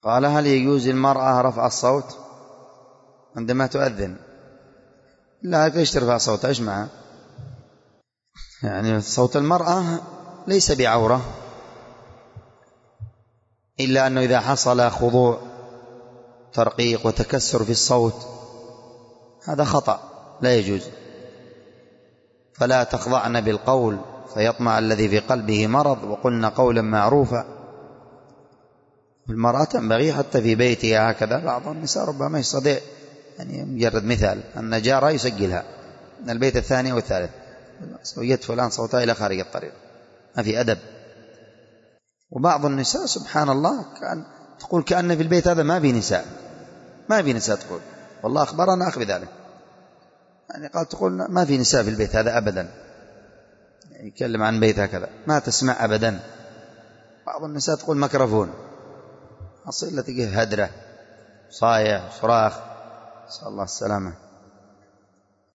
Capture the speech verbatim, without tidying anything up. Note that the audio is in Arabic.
قال: هل يجوز المرأة رفع الصوت عندما تؤذن؟ لا، ليش ترفع صوتها؟ ايش معها؟ يعني صوت المرأة ليس بعورة، إلا أنه إذا حصل خضوع ترقيق وتكسر في الصوت هذا خطأ لا يجوز. فلا تخضعن بالقول فيطمع الذي في قلبه مرض وقلن قولا معروفا. المرأة تنبغي حتى في بيتها هكذا. بعض النساء ربما يستطيع، يعني مجرد مثال، أن جارة يسجلها من البيت الثاني والثالث: سويت فلان صوتها إلى خارج الطريق، ما في أدب. وبعض النساء سبحان الله كأن تقول كأن في البيت هذا ما في نساء، ما في نساء، تقول والله أخبرنا أخ بذلك، يعني قال تقول ما في نساء في البيت هذا أبدا، يتكلم عن بيت هكذا ما تسمع أبدا. بعض النساء تقول ميكروفون، أصيل تجيه هدرة صايع صراخ، نسأل الله السلامة.